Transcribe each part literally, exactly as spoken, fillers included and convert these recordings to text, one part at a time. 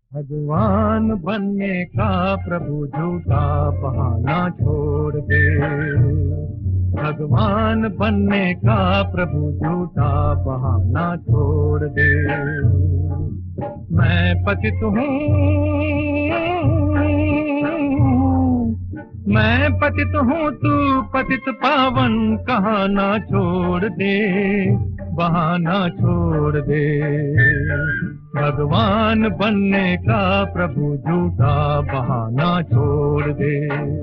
भगवान बनने का प्रभु झूठा बहाना छोड़ दे। भगवान बनने का प्रभु झूठा बहाना छोड़ दे। मैं पतित हूँ, मैं पतित हूँ, तू पतित पावन कहाना छोड़ दे, बहाना छोड़ दे। भगवान बनने का प्रभु झूठा बहाना छोड़ दे।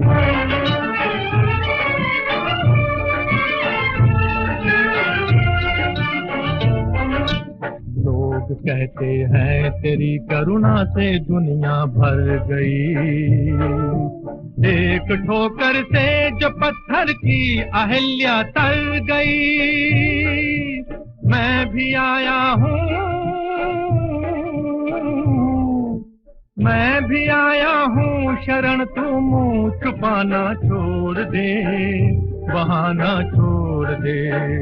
लोग कहते हैं तेरी करुणा से दुनिया भर गई। एक ठोकर से जो पत्थर की अहिल्या तर गई। मैं भी आया हूँ, मैं भी आया हूँ शरण, तू मुँह छुपाना छोड़ दे, बहाना छोड़ दे।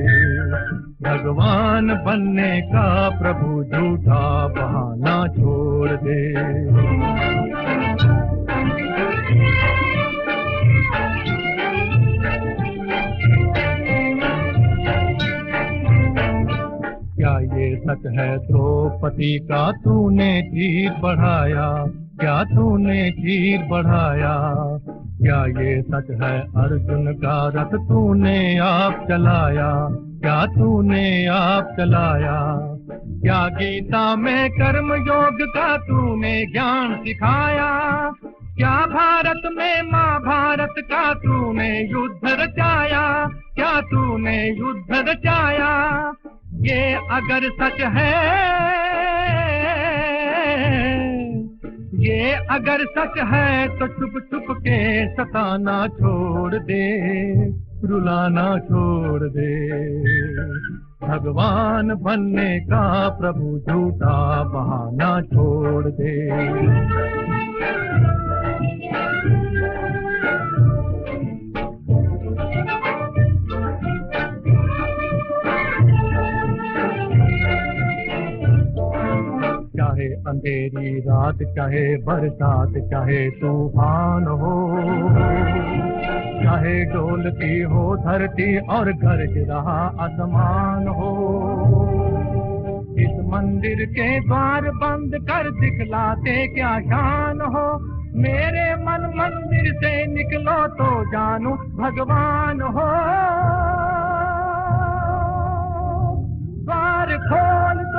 भगवान बनने का प्रभु झूठा बहाना छोड़ दे। क्या ये सच है द्रौपदी का तूने चीर बढ़ाया, क्या तूने चीर बढ़ाया। क्या ये सच है अर्जुन का रथ तूने आप चलाया, क्या तूने आप चलाया। क्या गीता में कर्म योग का तूने ज्ञान सिखाया। क्या भारत में महाभारत का तूने युद्ध रचाया, क्या तूने युद्ध रचाया। ये अगर सच है, ये अगर सच है तो चुप चुप के सताना छोड़ दे, रुलाना छोड़ दे। भगवान बनने का प्रभु झूठा बहाना छोड़ दे। चाहे अंधेरी रात, चाहे बरसात, चाहे तूफान हो, चाहे डोलती हो धरती और गरज रहा आसमान हो। इस मंदिर के द्वार बंद कर दिखलाते क्या शान हो। मेरे मन मंदिर से निकलो तो जानू भगवान हो। द्वार खोल